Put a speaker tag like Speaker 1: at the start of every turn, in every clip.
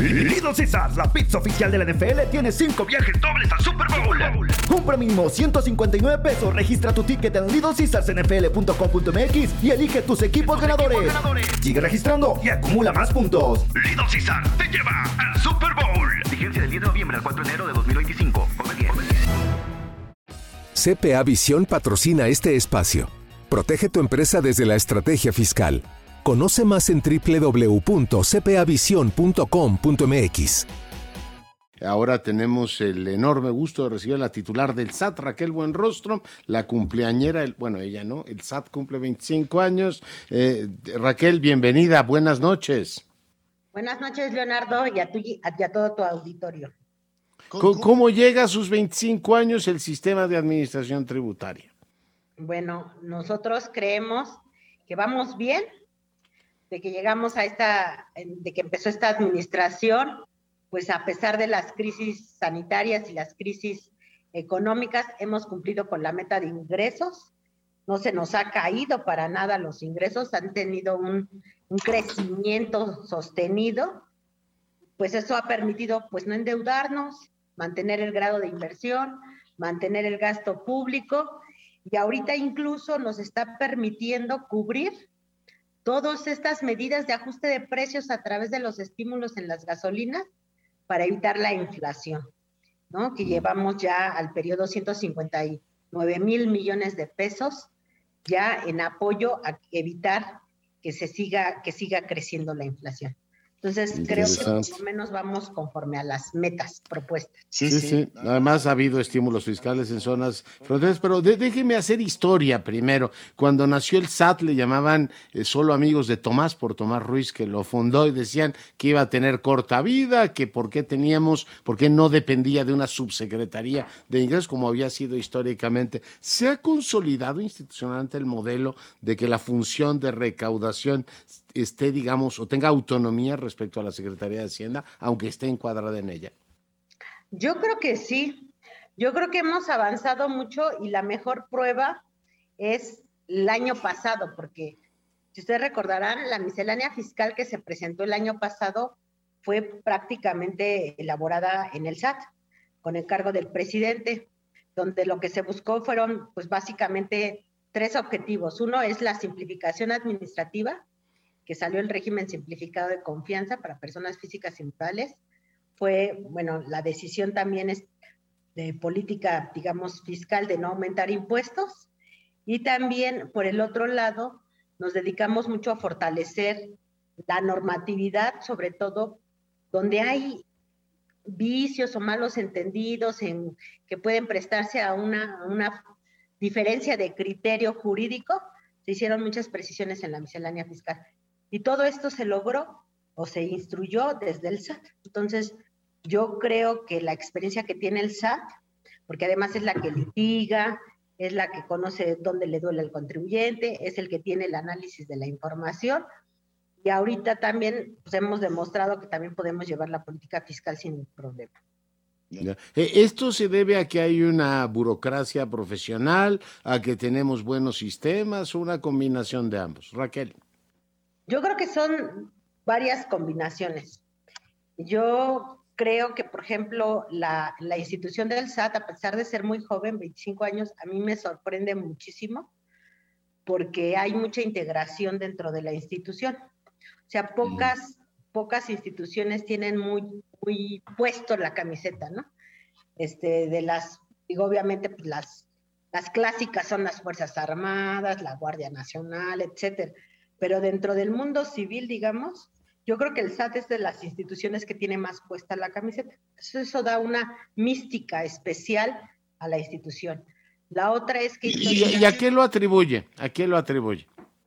Speaker 1: Little Caesars, la pizza oficial de la NFL, tiene 5 viajes dobles al Super Bowl. Compra mínimo 159 pesos, registra tu ticket en littlecaesarsnfl.com.mx y elige tus equipos ganadores. Sigue registrando y acumula más puntos. Little Caesars te lleva al Super Bowl. Vigencia del 10 de noviembre al 4 de enero de 2025. Come bien.
Speaker 2: CPA Visión patrocina este espacio. Protege tu empresa desde la estrategia fiscal. Conoce más en www.cpavision.com.mx.
Speaker 3: Ahora tenemos el enorme gusto de recibir a la titular del SAT, Raquel Buenrostro, la cumpleañera, ella no, el SAT cumple 25 años. Raquel, bienvenida, buenas noches.
Speaker 4: Buenas noches, Leonardo, y a todo tu auditorio.
Speaker 3: ¿Cómo llega a sus 25 años el sistema de administración tributaria?
Speaker 4: Bueno, nosotros creemos que vamos bien, de que llegamos de que empezó esta administración, pues a pesar de las crisis sanitarias y las crisis económicas, hemos cumplido con la meta de ingresos. No se nos ha caído para nada los ingresos, han tenido un crecimiento sostenido, pues eso ha permitido pues no endeudarnos, mantener el grado de inversión, mantener el gasto público, y ahorita incluso nos está permitiendo cubrir todas estas medidas de ajuste de precios a través de los estímulos en las gasolinas para evitar la inflación, ¿no? Que llevamos ya al periodo 159 mil millones de pesos ya en apoyo a evitar que siga creciendo la inflación. Entonces, creo que por lo menos vamos conforme a las metas propuestas.
Speaker 3: Sí. Además, ha habido estímulos fiscales en zonas fronterizas, pero déjeme hacer historia primero. Cuando nació el SAT, le llamaban solo amigos de Tomás, por Tomás Ruiz, que lo fundó, y decían que iba a tener corta vida, que por qué no dependía de una subsecretaría de ingresos, como había sido históricamente. ¿Se ha consolidado institucionalmente el modelo de que la función de recaudación esté, digamos, o tenga autonomía respecto a la Secretaría de Hacienda, aunque esté encuadrada en ella?
Speaker 4: Yo creo que sí. Yo creo que hemos avanzado mucho y la mejor prueba es el año pasado, porque si ustedes recordarán, la miscelánea fiscal que se presentó el año pasado fue prácticamente elaborada en el SAT, con el cargo del presidente, donde lo que se buscó fueron, pues básicamente, 3 objetivos. Uno es la simplificación administrativa, que salió el régimen simplificado de confianza para personas físicas y morales. La decisión también es de política, digamos, fiscal, de no aumentar impuestos. Y también, por el otro lado, nos dedicamos mucho a fortalecer la normatividad, sobre todo donde hay vicios o malos entendidos que pueden prestarse a una diferencia de criterio jurídico. Se hicieron muchas precisiones en la miscelánea fiscal. Y todo esto se logró o se instruyó desde el SAT. Entonces, yo creo que la experiencia que tiene el SAT, porque además es la que litiga, es la que conoce dónde le duele al contribuyente, es el que tiene el análisis de la información, y ahorita también pues, hemos demostrado que también podemos llevar la política fiscal sin ningún problema.
Speaker 3: ¿Esto se debe a que hay una burocracia profesional, a que tenemos buenos sistemas, o una combinación de ambos? Raquel.
Speaker 4: Yo creo que son varias combinaciones. Yo creo que, por ejemplo, la institución del SAT, a pesar de ser muy joven, 25 años, a mí me sorprende muchísimo porque hay mucha integración dentro de la institución. O sea, pocas instituciones tienen muy puesto la camiseta, ¿no? Digo, obviamente, pues las clásicas son las Fuerzas Armadas, la Guardia Nacional, etcétera. Pero dentro del mundo civil, digamos, yo creo que el SAT es de las instituciones que tiene más puesta la camiseta. Eso da una mística especial a la institución. La otra es que...
Speaker 3: ¿Y a qué lo atribuye? ¿A qué lo atribuye?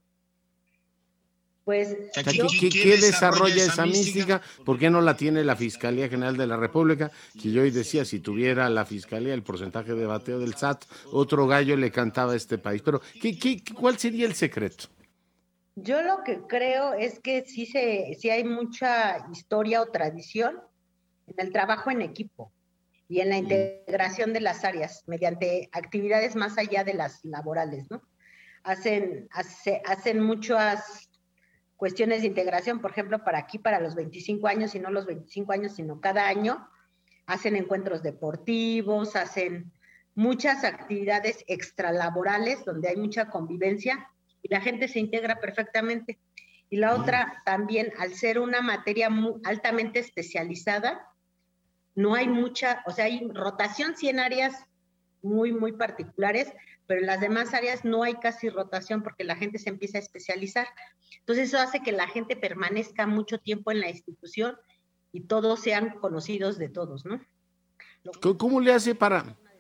Speaker 4: Pues,
Speaker 3: ¿Qué desarrolla esa mística? ¿Por qué no la tiene la Fiscalía General de la República? Que yo hoy decía, si tuviera la Fiscalía el porcentaje de bateo del SAT, otro gallo le cantaba a este país. Pero, ¿cuál sería el secreto?
Speaker 4: Yo lo que creo es que sí hay mucha historia o tradición en el trabajo en equipo y en la integración de las áreas mediante actividades más allá de las laborales, ¿no? Hacen muchas cuestiones de integración, por ejemplo, para aquí, para los 25 años, y no los 25 años, sino cada año, hacen encuentros deportivos, hacen muchas actividades extralaborales donde hay mucha convivencia y la gente se integra perfectamente. Y la otra, también, al ser una materia altamente especializada, no hay mucha, o sea, hay rotación sí en áreas muy, muy particulares, pero en las demás áreas no hay casi rotación porque la gente se empieza a especializar. Entonces eso hace que la gente permanezca mucho tiempo en la institución y todos sean conocidos de todos, ¿no?
Speaker 3: ¿Cómo le hace para...?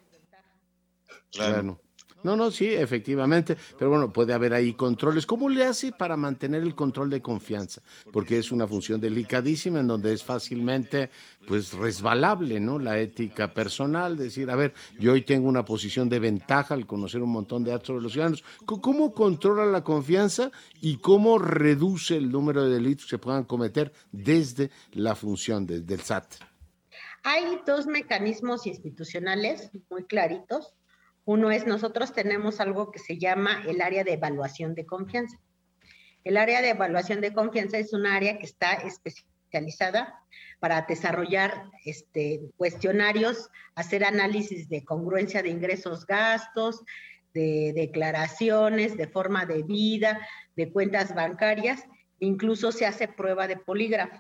Speaker 5: Claro.
Speaker 3: No, sí, efectivamente, pero bueno, puede haber ahí controles. ¿Cómo le hace para mantener el control de confianza? Porque es una función delicadísima en donde es fácilmente, pues, resbalable, ¿no? La ética personal, decir, a ver, yo hoy tengo una posición de ventaja al conocer un montón de datos sobre los ciudadanos. ¿Cómo controla la confianza y cómo reduce el número de delitos que se puedan cometer desde la función del SAT?
Speaker 4: Hay dos mecanismos institucionales muy claritos. Uno es, nosotros tenemos algo que se llama el área de evaluación de confianza. El área de evaluación de confianza es un área que está especializada para desarrollar cuestionarios, hacer análisis de congruencia de ingresos-gastos, de declaraciones, de forma de vida, de cuentas bancarias, incluso se hace prueba de polígrafo.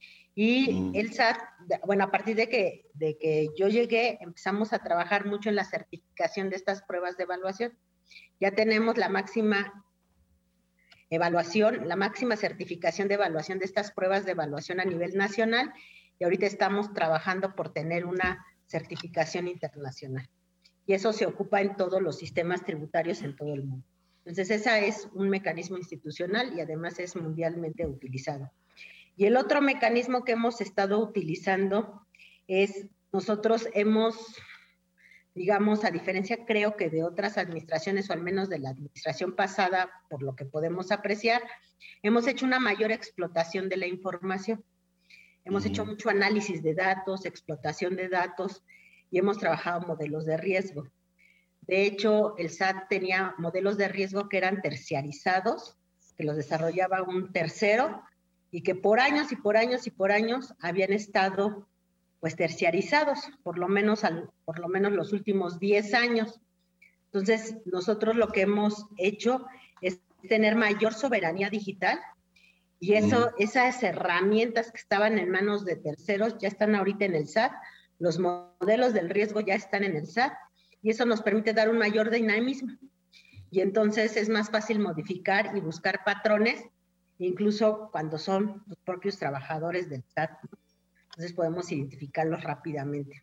Speaker 4: Y el SAT, bueno, a partir de que yo llegué, empezamos a trabajar mucho en la certificación de estas pruebas de evaluación. Ya tenemos la máxima evaluación, la máxima certificación de evaluación de estas pruebas de evaluación a nivel nacional, y ahorita estamos trabajando por tener una certificación internacional. Y eso se ocupa en todos los sistemas tributarios en todo el mundo. Entonces, ese es un mecanismo institucional y además es mundialmente utilizado. Y el otro mecanismo que hemos estado utilizando es, nosotros hemos, digamos, a diferencia creo que de otras administraciones, o al menos de la administración pasada, por lo que podemos apreciar, hemos hecho una mayor explotación de la información. Hemos hecho mucho análisis de datos, explotación de datos, y hemos trabajado modelos de riesgo. De hecho, el SAT tenía modelos de riesgo que eran terciarizados, que los desarrollaba un tercero, y que por años y por años y por años habían estado pues terciarizados, por lo menos los últimos 10 años. Entonces, nosotros lo que hemos hecho es tener mayor soberanía digital, y esas herramientas que estaban en manos de terceros ya están ahorita en el SAT, los modelos del riesgo ya están en el SAT, y eso nos permite dar un mayor dinamismo. Y entonces es más fácil modificar y buscar patrones, incluso cuando son los propios trabajadores del SAT. Entonces podemos identificarlos rápidamente.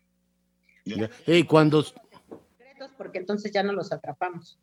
Speaker 4: Porque entonces ya no los atrapamos.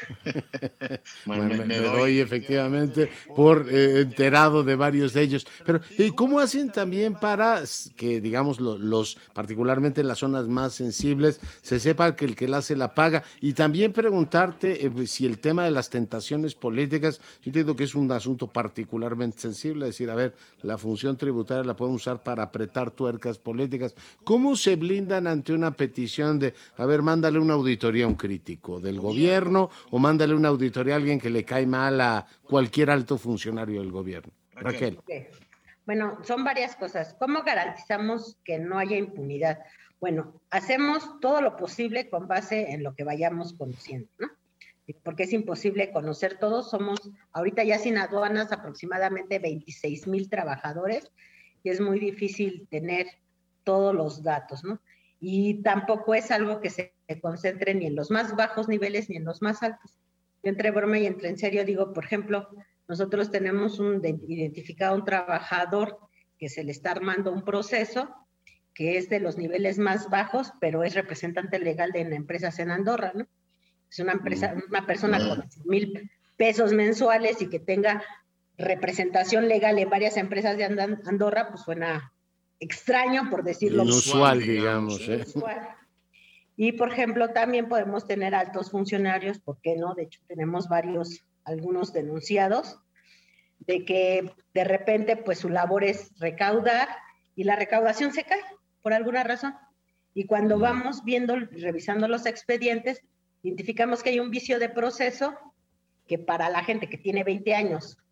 Speaker 3: Me doy efectivamente por enterado de varios de ellos. Pero ¿cómo hacen también para que, digamos, particularmente en las zonas más sensibles, se sepa que el que la hace la paga? Y también preguntarte si el tema de las tentaciones políticas, yo entiendo que es un asunto particularmente sensible, es decir, a ver, la función tributaria la pueden usar para apretar tuercas políticas. ¿Cómo se blindan ante una petición de, a ver, mándale una auditoría a un crítico del gobierno, o mándale una auditoría a alguien que le cae mal a cualquier alto funcionario del gobierno? Raquel.
Speaker 4: Okay. Bueno, son varias cosas. ¿Cómo garantizamos que no haya impunidad? Bueno, hacemos todo lo posible con base en lo que vayamos conociendo, ¿no? Porque es imposible conocer todo. Somos ahorita ya sin aduanas aproximadamente 26,000 trabajadores, y es muy difícil tener todos los datos, ¿no? Y tampoco es algo que se concentre ni en los más bajos niveles ni en los más altos. Yo entre broma y entre en serio digo, por ejemplo, nosotros tenemos identificado un trabajador que se le está armando un proceso que es de los niveles más bajos, pero es representante legal de una empresa en Andorra, ¿no? Es una persona con 1,000 pesos mensuales y que tenga representación legal en varias empresas de Andorra, pues suena extraño, por decirlo.
Speaker 3: Inusual, digamos.
Speaker 4: Inusual. Y, por ejemplo, también podemos tener altos funcionarios, ¿por qué no? De hecho, tenemos algunos denunciados, de que de repente, pues, su labor es recaudar, y la recaudación se cae, por alguna razón. Y cuando vamos revisando los expedientes, identificamos que hay un vicio de proceso, que para la gente que tiene 20 años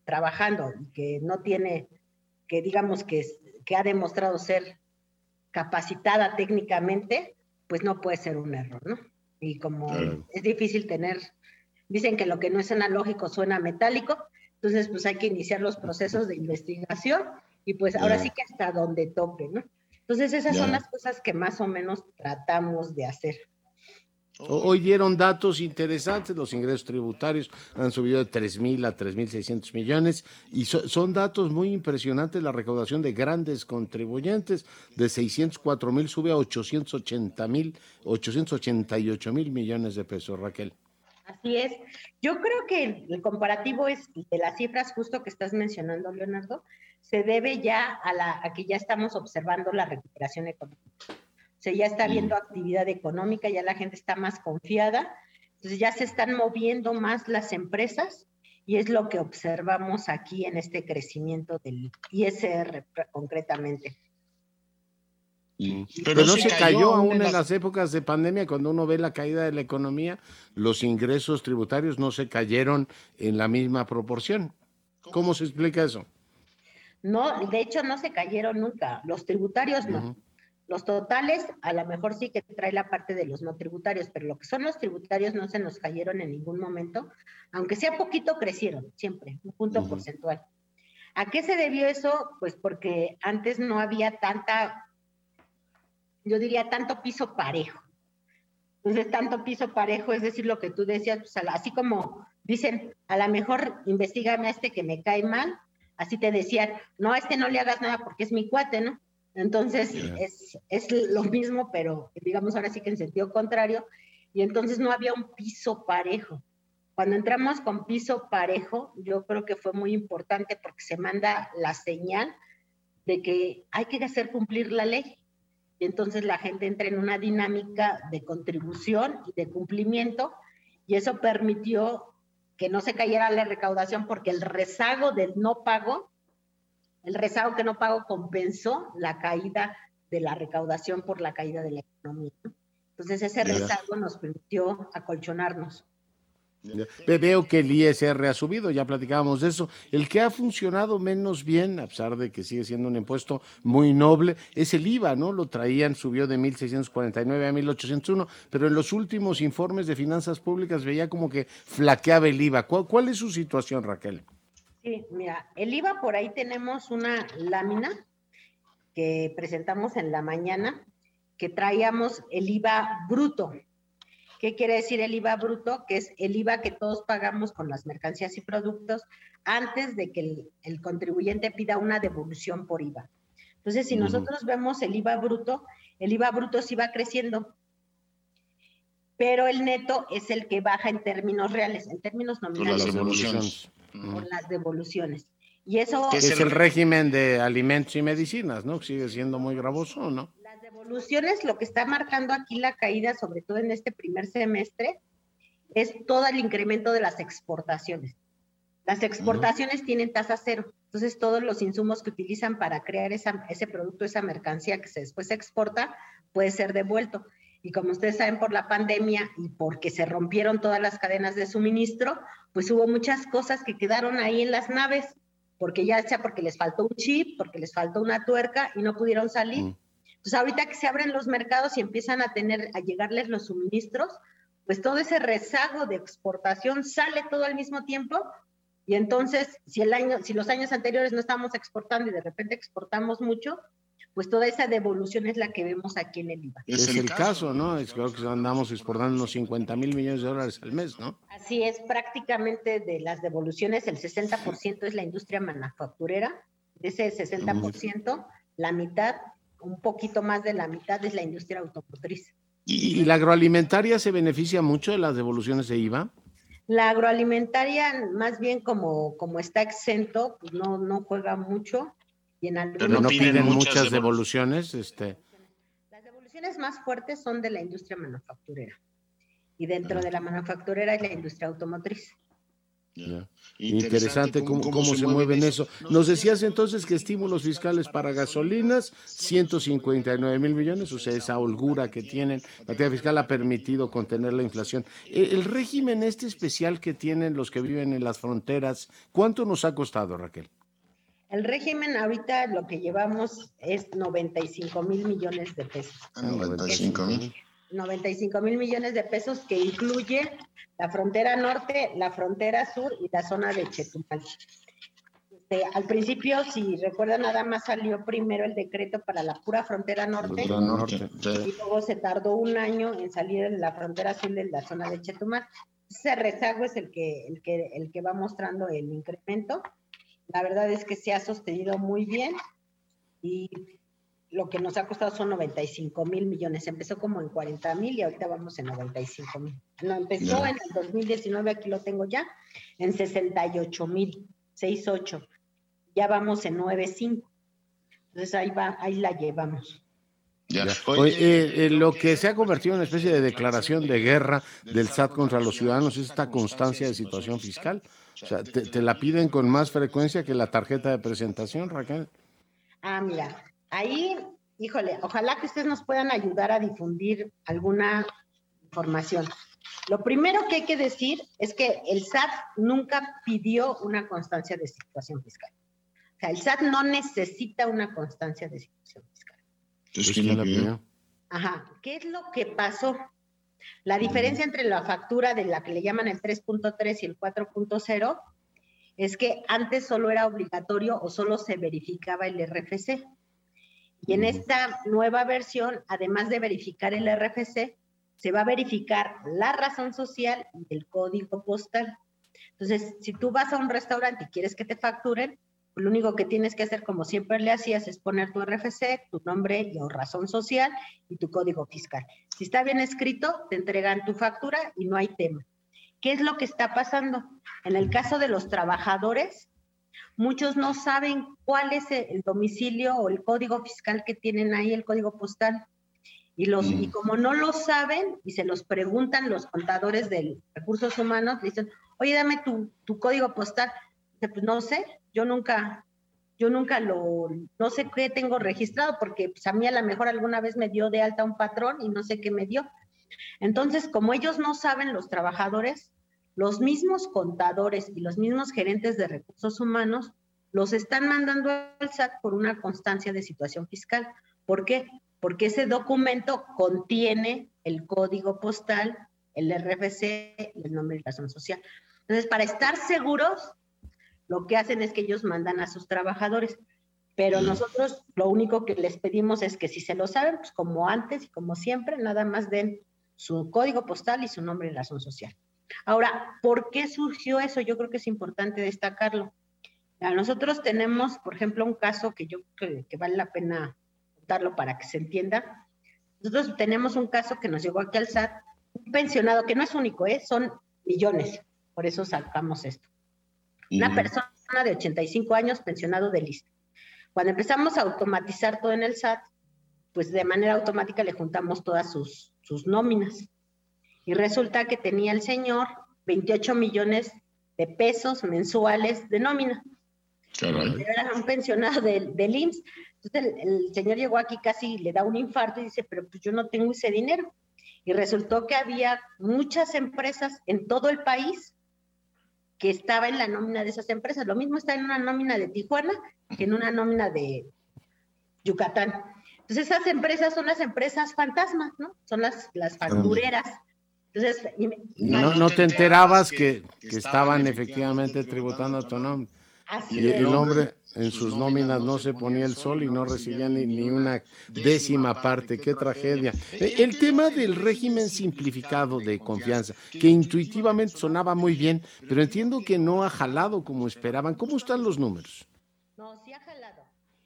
Speaker 4: trabajando y que no tiene, que digamos que ha demostrado ser capacitada técnicamente, pues no puede ser un error, ¿no? Y como es difícil dicen que lo que no es analógico suena metálico, entonces pues hay que iniciar los procesos de investigación y pues ahora sí que hasta donde tope, ¿no? Entonces esas son las cosas que más o menos tratamos de hacer.
Speaker 3: Hoy dieron datos interesantes, los ingresos tributarios han subido de 3.000 a 3.600 millones y son datos muy impresionantes. La recaudación de grandes contribuyentes de 604.000 sube a 888.000 millones de pesos, Raquel.
Speaker 4: Así es. Yo creo que el comparativo es de las cifras justo que estás mencionando, Leonardo, se debe ya a que ya estamos observando la recuperación económica. O sea, ya está habiendo actividad económica, ya la gente está más confiada, entonces ya se están moviendo más las empresas y es lo que observamos aquí en este crecimiento del ISR concretamente.
Speaker 3: Pero no se cayó aún en las épocas de pandemia, cuando uno ve la caída de la economía, los ingresos tributarios no se cayeron en la misma proporción. ¿Cómo se explica eso?
Speaker 4: No, de hecho no se cayeron nunca, los tributarios no. Los totales, a lo mejor sí que trae la parte de los no tributarios, pero lo que son los tributarios no se nos cayeron en ningún momento, aunque sea poquito crecieron, siempre, un punto porcentual. ¿A qué se debió eso? Pues porque antes no había yo diría tanto piso parejo. Entonces, tanto piso parejo, es decir, lo que tú decías, pues, así como dicen, a lo mejor investígame a este que me cae mal, así te decían, no, a este no le hagas nada porque es mi cuate, ¿no? Entonces, es lo mismo, pero digamos ahora sí que en sentido contrario, y entonces no había un piso parejo. Cuando entramos con piso parejo, yo creo que fue muy importante porque se manda la señal de que hay que hacer cumplir la ley. Y entonces la gente entra en una dinámica de contribución y de cumplimiento, y eso permitió que no se cayera la recaudación porque el rezago del no pago, el rezago que no pago compensó la caída de la recaudación por la caída de la economía, ¿no? Entonces ese rezago nos permitió acolchonarnos.
Speaker 3: Veo que el ISR ha subido, ya platicábamos de eso. El que ha funcionado menos bien, a pesar de que sigue siendo un impuesto muy noble, es el IVA, ¿no? Lo traían, subió de 1.649 a 1.801, pero en los últimos informes de finanzas públicas veía como que flaqueaba el IVA. ¿Cuál es su situación, Raquel?
Speaker 4: Sí, mira, el IVA, por ahí tenemos una lámina que presentamos en la mañana, que traíamos el IVA bruto. ¿Qué quiere decir el IVA bruto? Que es el IVA que todos pagamos con las mercancías y productos antes de que el contribuyente pida una devolución por IVA. Entonces, si nosotros vemos el IVA bruto sí va creciendo, pero el neto es el que baja en términos reales, en términos nominales.
Speaker 3: Las devoluciones.
Speaker 4: Con las devoluciones. Y eso
Speaker 3: es el régimen de alimentos y medicinas, ¿no? Sigue siendo muy gravoso, ¿no?
Speaker 4: Las devoluciones, lo que está marcando aquí la caída, sobre todo en este primer semestre, es todo el incremento de las exportaciones. Las exportaciones tienen tasa cero, entonces todos los insumos que utilizan para crear ese producto, esa mercancía que después se exporta, puede ser devuelto. Y como ustedes saben, por la pandemia y porque se rompieron todas las cadenas de suministro, pues hubo muchas cosas que quedaron ahí en las naves, porque ya sea porque les faltó un chip, porque les faltó una tuerca y no pudieron salir. Entonces ahorita que se abren los mercados y empiezan a llegarles los suministros, pues todo ese rezago de exportación sale todo al mismo tiempo, y entonces si los años anteriores no estábamos exportando y de repente exportamos mucho, pues toda esa devolución es la que vemos aquí en el IVA.
Speaker 3: Es el caso, ¿no? Creo que andamos exportando unos 50,000 millones de dólares al mes, ¿no?
Speaker 4: Así es, prácticamente de las devoluciones, el 60% es la industria manufacturera, de ese 60%, la mitad, un poquito más de la mitad es la industria automotriz.
Speaker 3: ¿Y la agroalimentaria se beneficia mucho de las devoluciones de IVA?
Speaker 4: La agroalimentaria, más bien como está exento, pues no juega mucho.
Speaker 3: Pero no piden muchas devoluciones.
Speaker 4: Las devoluciones más fuertes son de la industria manufacturera. Y dentro de la manufacturera es la industria automotriz.
Speaker 3: Ya. Interesante cómo se mueven eso. Nos decías entonces que estímulos fiscales para gasolinas, 159,000 millones, o sea, esa holgura que tienen, la materia fiscal ha permitido contener la inflación. El régimen este especial que tienen los que viven en las fronteras, ¿cuánto nos ha costado, Raquel?
Speaker 4: El régimen ahorita lo que llevamos es 95,000 millones de pesos.
Speaker 5: 95,000.
Speaker 4: 95,000 millones de pesos que incluye la frontera norte, la frontera sur y la zona de Chetumal. Al principio, si recuerdan, nada más salió primero el decreto para la pura frontera norte, y luego se tardó un año en salir en la frontera sur de la zona de Chetumal. Ese rezago es el que va mostrando el incremento. La verdad es que se ha sostenido muy bien y lo que nos ha costado son 95,000 millones. Empezó como en 40,000 y ahorita vamos en 95,000. No, empezó en el 2019, aquí lo tengo ya, en 68,000, 68. Ya vamos en 9,5. Entonces ahí la llevamos.
Speaker 3: Ya. Oye, lo que se ha convertido en una especie de declaración de guerra del SAT contra los ciudadanos es esta constancia de situación fiscal. O sea, te la piden con más frecuencia que la tarjeta de presentación, Raquel.
Speaker 4: Mira, ahí, híjole, ojalá que ustedes nos puedan ayudar a difundir alguna información. Lo primero que hay que decir es que el SAT nunca pidió una constancia de situación fiscal. O sea, el SAT no necesita una constancia de situación fiscal.
Speaker 5: Entonces, ¿quién la pidió?
Speaker 4: Ajá, ¿qué es lo que pasó? La diferencia entre la factura de la que le llaman el 3.3 y el 4.0 es que antes solo era obligatorio o solo se verificaba el RFC. Y en esta nueva versión, además de verificar el RFC, se va a verificar la razón social y el código postal. Entonces, si tú vas a un restaurante y quieres que te facturen, lo único que tienes que hacer, como siempre le hacías, es poner tu RFC, tu nombre y o razón social y tu código fiscal. Si está bien escrito, te entregan tu factura y no hay tema. ¿Qué es lo que está pasando? En el caso de los trabajadores, muchos no saben cuál es el domicilio o el código fiscal que tienen ahí, el código postal. Y como no lo saben y se los preguntan los contadores de recursos humanos, dicen, oye, dame tu código postal. Dice, pues no sé, yo nunca no sé qué tengo registrado, porque pues, a mí a lo mejor alguna vez me dio de alta un patrón y no sé qué me dio. Entonces, como ellos no saben, los trabajadores, los mismos contadores y los mismos gerentes de recursos humanos los están mandando al SAT por una constancia de situación fiscal. ¿Por qué? Porque ese documento contiene el código postal, el RFC y el nombre y razón social. Entonces, para estar seguros, lo que hacen es que ellos mandan a sus trabajadores, pero nosotros lo único que les pedimos es que si se lo saben, pues como antes y como siempre, nada más den su código postal y su nombre y razón social. Ahora, ¿por qué surgió eso? Yo creo que es importante destacarlo. Nosotros tenemos, por ejemplo, un caso que yo creo que vale la pena contarlo para que se entienda. Nosotros tenemos un caso que nos llegó aquí al SAT, un pensionado, que no es único, son millones, por eso sacamos esto. Una persona de 85 años, pensionado del ISSSTE. Cuando empezamos a automatizar todo en el SAT, pues de manera automática le juntamos todas sus nóminas. Y resulta que tenía el señor 28 millones de pesos mensuales de nómina.
Speaker 5: Caray.
Speaker 4: Era un pensionado del IMSS. Entonces el señor llegó aquí, casi le da un infarto y dice, pero pues yo no tengo ese dinero. Y resultó que había muchas empresas en todo el país que estaba en la nómina de esas empresas. Lo mismo está en una nómina de Tijuana que en una nómina de Yucatán. Entonces esas empresas son las empresas fantasmas, ¿no? Son las factureras. Entonces,
Speaker 3: no te enterabas que estaban efectivamente tributando a tu nombre.
Speaker 4: Así
Speaker 3: y el hombre en sus nóminas no se ponía el sol y no recibía ni una décima parte. ¡Qué tragedia! El tema del régimen simplificado de confianza, que intuitivamente sonaba muy bien, pero entiendo que no ha jalado como esperaban. ¿Cómo están los números?
Speaker 4: No, sí ha jalado.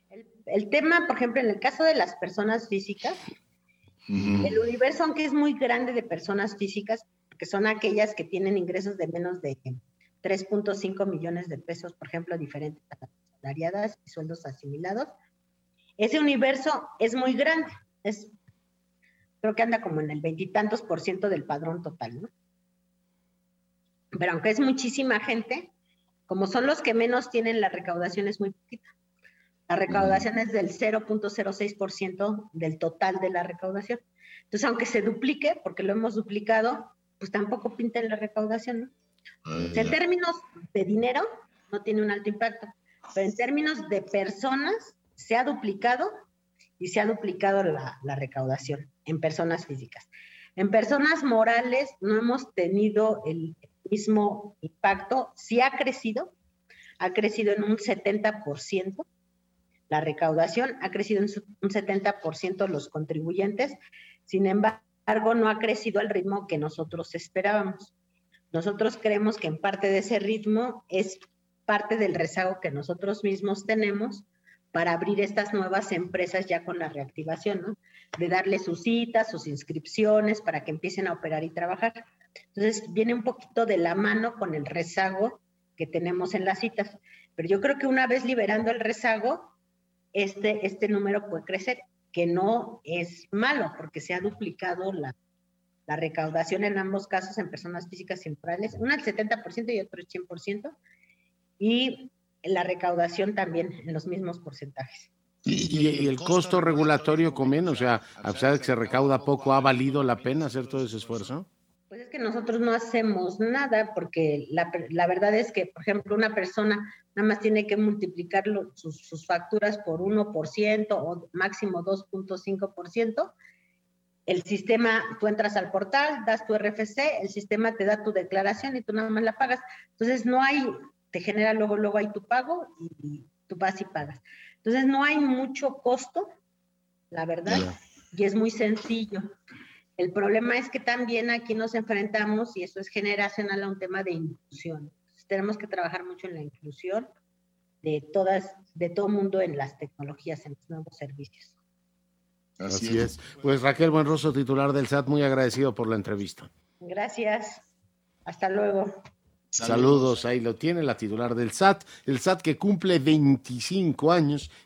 Speaker 4: El tema, por ejemplo, en el caso de las personas físicas, el universo, aunque es muy grande de personas físicas, que son aquellas que tienen ingresos de menos de 3.5 millones de pesos, por ejemplo, diferentes a las salariadas y sueldos asimilados, ese universo es muy grande, creo que anda como en el 20 y tantos % del padrón total, ¿no? pero aunque es muchísima gente, como son los que menos tienen, la recaudación es muy poquita. La recaudación es del 0.06% del total de la recaudación. Entonces, aunque se duplique, porque lo hemos duplicado, pues tampoco pinta en la recaudación, ¿no? En términos de dinero, no tiene un alto impacto, pero en términos de personas, se ha duplicado y se ha duplicado la recaudación en personas físicas. En personas morales no hemos tenido el mismo impacto, sí ha crecido en un 70%, la recaudación ha crecido en un 70% los contribuyentes, sin embargo no ha crecido al ritmo que nosotros esperábamos. Nosotros creemos que en parte de ese ritmo es parte del rezago que nosotros mismos tenemos para abrir estas nuevas empresas ya con la reactivación, ¿no? De darle sus citas, sus inscripciones para que empiecen a operar y trabajar. Entonces viene un poquito de la mano con el rezago que tenemos en las citas. Pero yo creo que una vez liberando el rezago, este número puede crecer, que no es malo porque se ha duplicado la recaudación en ambos casos en personas físicas y morales, una al 70% y otro al 100%, y la recaudación también en los mismos porcentajes.
Speaker 3: ¿Y el costo regulatorio conviene? O sea, a pesar de que se recauda poco, ¿ha valido la pena hacer todo ese esfuerzo?
Speaker 4: Pues es que nosotros no hacemos nada, porque la verdad es que, por ejemplo, una persona nada más tiene que multiplicar sus facturas por 1% o máximo 2.5%. El sistema, tú entras al portal, das tu RFC, el sistema te da tu declaración y tú nada más la pagas. Entonces no hay, te genera luego hay tu pago y tú vas y pagas. Entonces no hay mucho costo, la verdad, y es muy sencillo. El problema es que también aquí nos enfrentamos, y eso es generacional, a un tema de inclusión. Entonces, tenemos que trabajar mucho en la inclusión de todo mundo en las tecnologías, en los nuevos servicios.
Speaker 3: Así es. Pues Raquel Buenrostro, titular del SAT, muy agradecido por la entrevista.
Speaker 4: Gracias. Hasta luego.
Speaker 3: Saludos, ahí lo tiene la titular del SAT, el SAT que cumple 25 años